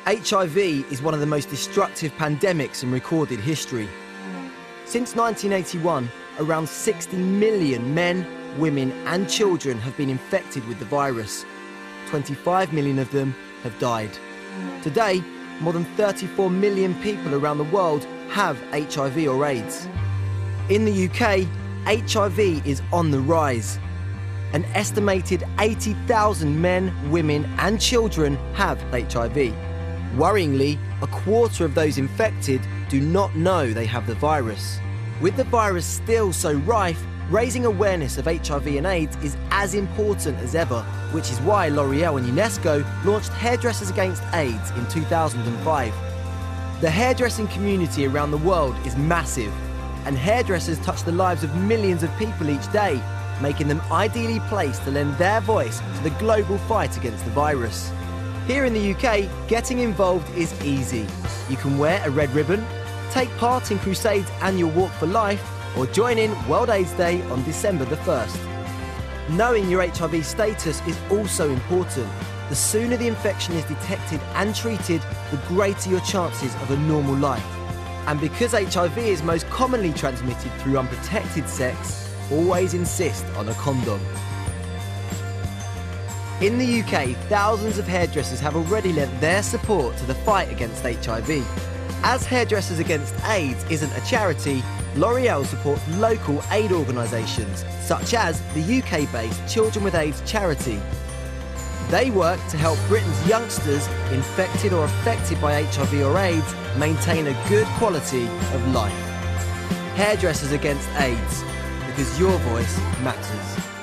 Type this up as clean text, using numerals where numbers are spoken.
HIV is one of the most destructive pandemics in recorded history. Since 1981, around 60 million men, women and children have been infected with the virus. 25 million of them have died. Today, more than 34 million people around the world have HIV or AIDS. In the UK, HIV is on the rise. An estimated 80,000 men, women and children have HIV. Worryingly, a quarter of those infected do not know they have the virus. With the virus still so rife, raising awareness of HIV and AIDS is as important as ever, which is why L'Oreal and UNESCO launched Hairdressers Against AIDS in 2005. The hairdressing community around the world is massive, and hairdressers touch the lives of millions of people each day, making them ideally placed to lend their voice to the global fight against the virus. Here in the UK, getting involved is easy. You can wear a red ribbon, take part in Crusade's annual Walk for Life, or join in World AIDS Day on December the 1st. Knowing your HIV status is also important. The sooner the infection is detected and treated, the greater your chances of a normal life. And because HIV is most commonly transmitted through unprotected sex, always insist on a condom. In the UK, thousands of hairdressers have already lent their support to the fight against HIV. As Hairdressers Against AIDS isn't a charity, L'Oreal supports local aid organisations, such as the UK-based Children with AIDS charity. They work to help Britain's youngsters infected or affected by HIV or AIDS maintain a good quality of life. Hairdressers Against AIDS, because your voice matters.